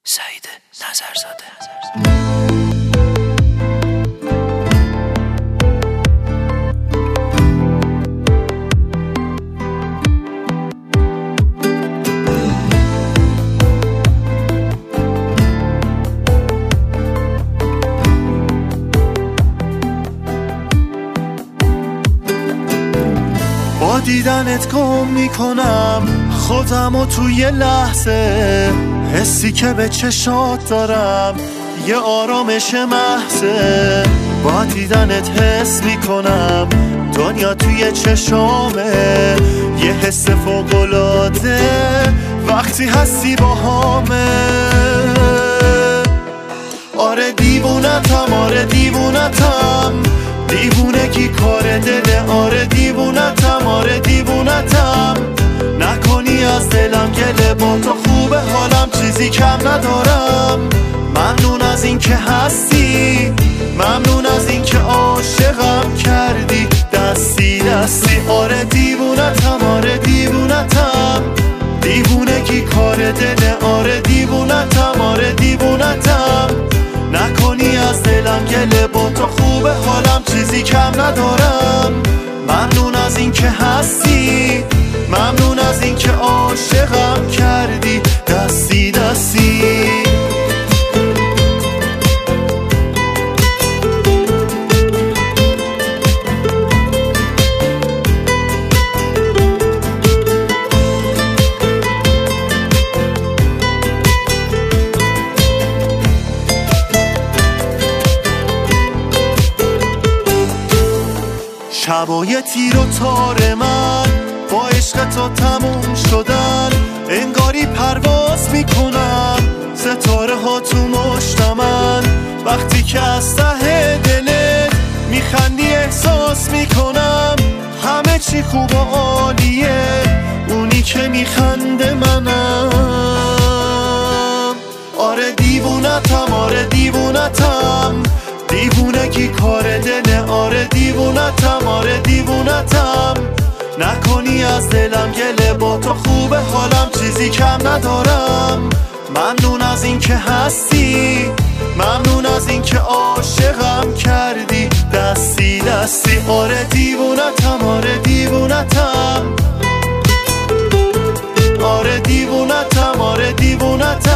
سعید نظرزاده. با دیدنت گم میکنم خودمو توی لحظه، حسی که به چشات دارم یه آرامش محضه. با دیدنت حس میکنم دنیا توی چشامه، یه حس فوق‌العاده وقتی هستی با همه. آره دیوونتم، آره دیوونتم، دیوونگی کار دله. آره دیوونتم، آره دیوونتم، نکنی از دلم گله. با تو خوبه حالم، چیزی کم ندارم. ممنون از این که هستی، ممنون از این که عاشقم کردی دستی دستی. آره دیوونتم، آره دیوونتم، دیوونگی کار دله. آره دیوونتم، آره دیوونتم، نکنی از دلم گله. با تو خوبه حالم، چیزی کم ندارم. ممنون از این که هستی، ممنون از این که عاشقم کردی دستی دستی. شبای تیر و تار من با عشق تو تموم شدن، انگاری پرواز میکنم ستاره ها تو مشت من. وقتی که از ته دلت میخندی احساس میکنم همه چی خوب و عالیه، اونی که میخنده منم. آره دیوونتم، آره دیوونتم، دیوونگی کار دله. آره دیوونتم، آره دیوونتم، نکنی از دلم گله. با تو خوبه حالم، چیزی کم ندارم. ممنون از این که هستی، ممنون از این که عاشقم کردی دستی دستی. آره دیوونتم، آره دیوونتم، آره دیوونتم، آره دیوونتم،